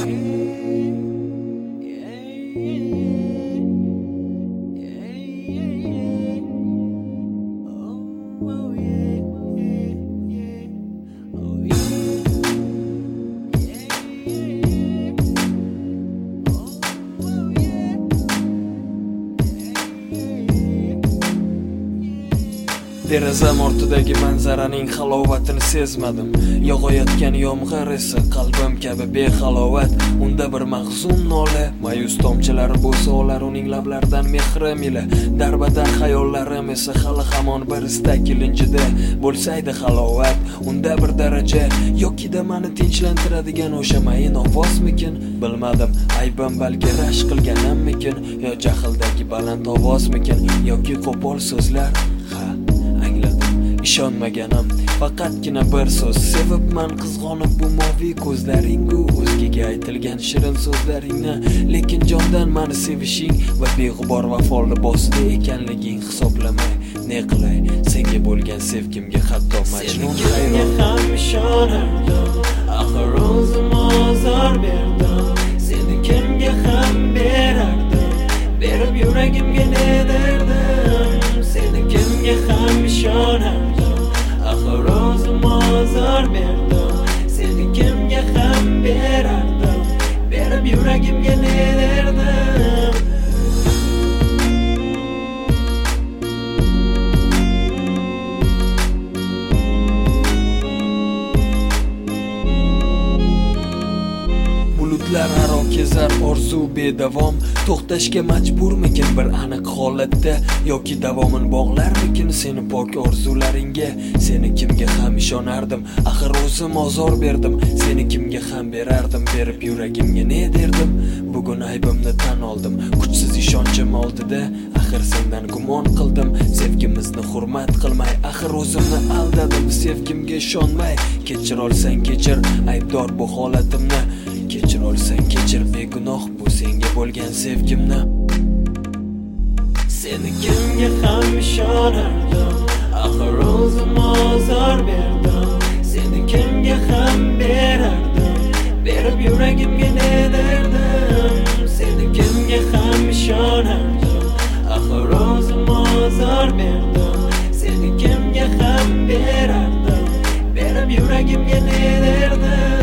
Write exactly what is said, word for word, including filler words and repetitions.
Derazam ortidagi manzaraning halovatini sezmadim. Yog'ayotgan yomg'ir esa qalbim kabi behalovat. Unda bir mahzun nola, ma'yus tomchilari bo'lsa olar uning lablaridan mehrim ila. Darbadar xayollarim esa hali hamon bir istak ilinjida bo'lsaydi halovat. Unda bir daraja yokida meni tinchlantiradigan o'sha mayin ovozmikin? Bilmadim, aybim balki rash qilganimmikin, yo jahldagi baland ovozmikin, yoki qo'pol so'zlar? Ishonmaganim faqatgina bir so'z, sevibman qizg'onib bu moviy ko'zlaringu o'zgaga aytilgan shirin so'zlaringni, lekin jondan meni sevishing va beg'ubor vafo libosida ekanliging hisoblamay ne qilay? Senga bo'lgan sevgimga hatto majnun hayron ham ishonardim, axir o'zim ozor berdim. Seni kimga ham berardim, berib yuragimga ne derdim? Seni kimga ham ishonardim, axir o'zim ozor berdim. Seni kimga ham berardim, berib yuragimga ne derdim? Bulutlar aro kezar orzu bedavom, to'xtashga majburmikin bir aniq holatda, yoki davomin bog'larmikin seni pok orzularingga? Seni kimga ham ishonardim, axir o'zim ozor berdim. Seni kimga ham berardim, berib yuragimga ne derdim? Bugun aybimni tan oldim, kuchsiz ishonchim oldida axir sendan gumon qildim. Sevgimizni hurmat qilmay axir o'zimni aldadim, sevgimga ishonmay. Kechir olsang kechir, aybdor bu holatimni. Kechir olsang kechir, begunoh bu senga bo'lgan sevgimni. Seni kimga ham ishonardim, axir o'zim ozor berdim. Seni kimga ham berardim, berib yuragimga ne derdim? Seni kimga ham ishonardim, axir o'zim ozor berdim. Seni kimga ham berardim, berib yuragimga ne derdim?